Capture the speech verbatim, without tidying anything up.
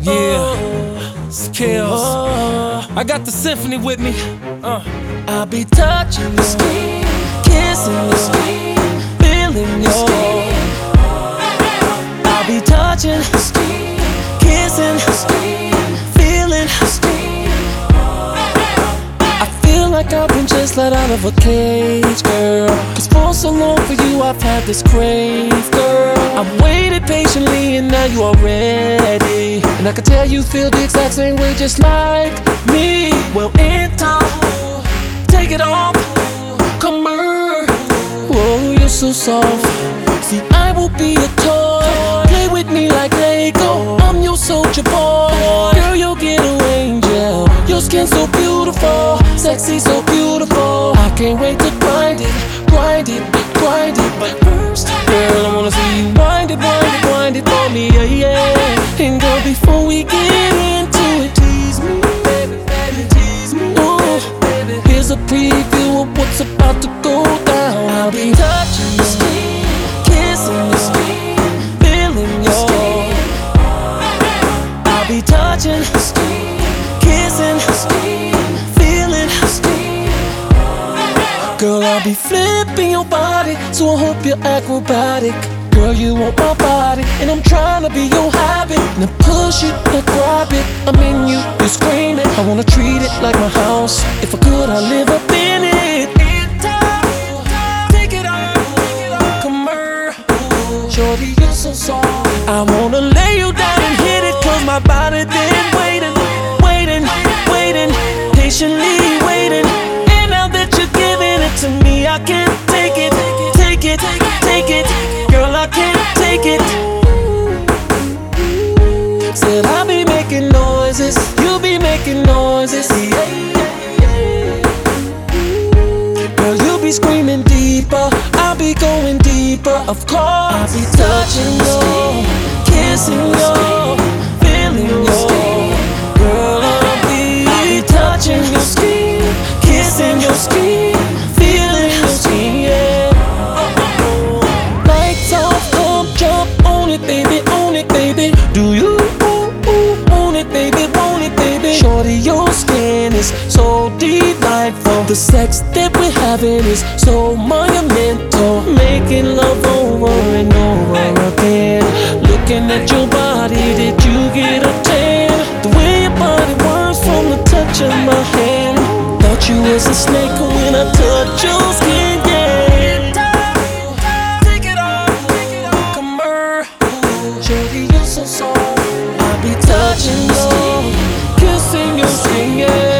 Yeah, Skills. I got the symphony with me. Uh. I'll be touching your skin, kissing your skin, feeling your skin. I'll be touching your skin, kissing your skin, feeling your skin. I feel like I've been just let out of a cage, girl. Cause for so long for you I've had this crave, girl. I've waited patiently and now you are ready. And I can tell you feel the exact same way just like me. Well, in time, take it off, come here. Whoa, you're so soft. See, I will be a toy. Play with me like Lego. I'm your soldier boy. Girl, you'll get a angel. Your skin so beautiful, sexy, so beautiful. I can't wait to grind it, grind it, grind it. But first, girl, I wanna see you wind it, wind it, wind it for me, yeah, yeah. And girl, before we get into it, tease me, baby, baby, tease me. Ooh, here's a preview of what's about to go down. I'll be touching your skin, kissing your skin, feeling your skin. I'll be touching your skin, kissing your skin, feeling your skin. Girl, I'll be flipping your body, so I hope you're acrobatic. Girl, you want my body, and I'm trying to be your habit. Now push it, now grab it, I'm in you, you're screaming. I wanna treat it like my house. If I could, I'd live up in it. Take it off, come here. Shorty, you're so soft. I wanna lay you down and hit it, cause my body been waiting, waiting, waiting, patiently waiting. And now that you're giving it to me, I can't take it, take it, take it. Girl, I can't take it. Said I'll be making noises, you be making noises, yeah, yeah, yeah. Girl, you be screaming deeper, I'll be going deeper, of course. I'll be touching you, kissing you, feeling your skin. Girl, I'll be, I'll be touching your skin, kissing your skin, feeling your skin, yeah. Lights off, come jump on it, baby, on it, baby. Do you ooh, ooh, own it, baby, own it, baby? Shorty, your skin is so delightful. The sex that we're having is so monumental. Making love over and over again. Looking at your body, did you get a tan? The way your body works from the touch of my hand. Thought you was a snake when I touch your skin, yeah. Take it off, come here. Shorty, you're so soft. I'll be touching you, kissing your skin, yeah.